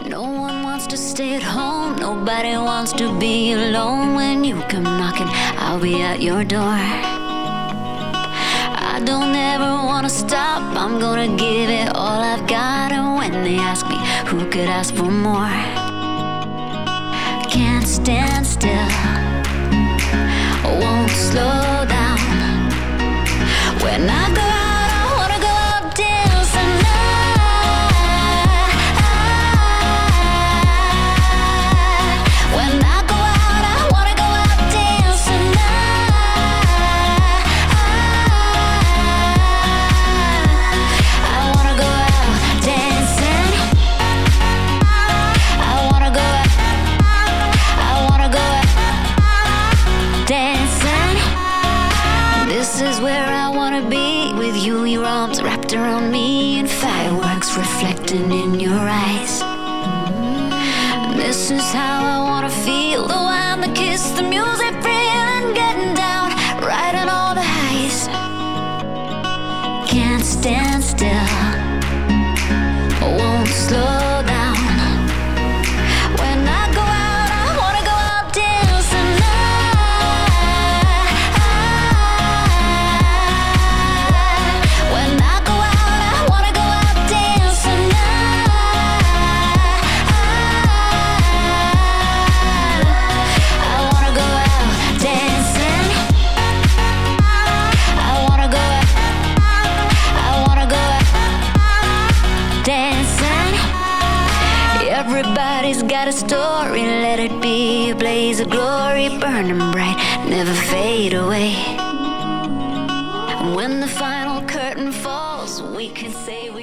No one wants to stay at home, nobody wants to be alone. When you come knocking, I'll be at your door. I don't ever wanna stop, I'm gonna give it all I've got. And when they ask me, who could ask for more? Can't stand still, won't slow down. When I go out, I wanna go out dancing. When I go out, I wanna go out dancing. I wanna go out dancing. I wanna go out. I wanna go out dancing. This is where I wanna be with you, your arms wrapped around me, and fireworks reflecting in your eyes. This is how I wanna feel, the wine, the kiss, the music, feeling, getting down, riding all the highs. Can't stand still, won't slow down. When I go out, I wanna go out dancing. When I go out, I wanna go out dancing. I wanna go out dancing. I wanna go out. I wanna go out dancing. Everybody's got a story, let it be a blaze of glory, burning bright, never fade away. And when the final curtain falls, we can say we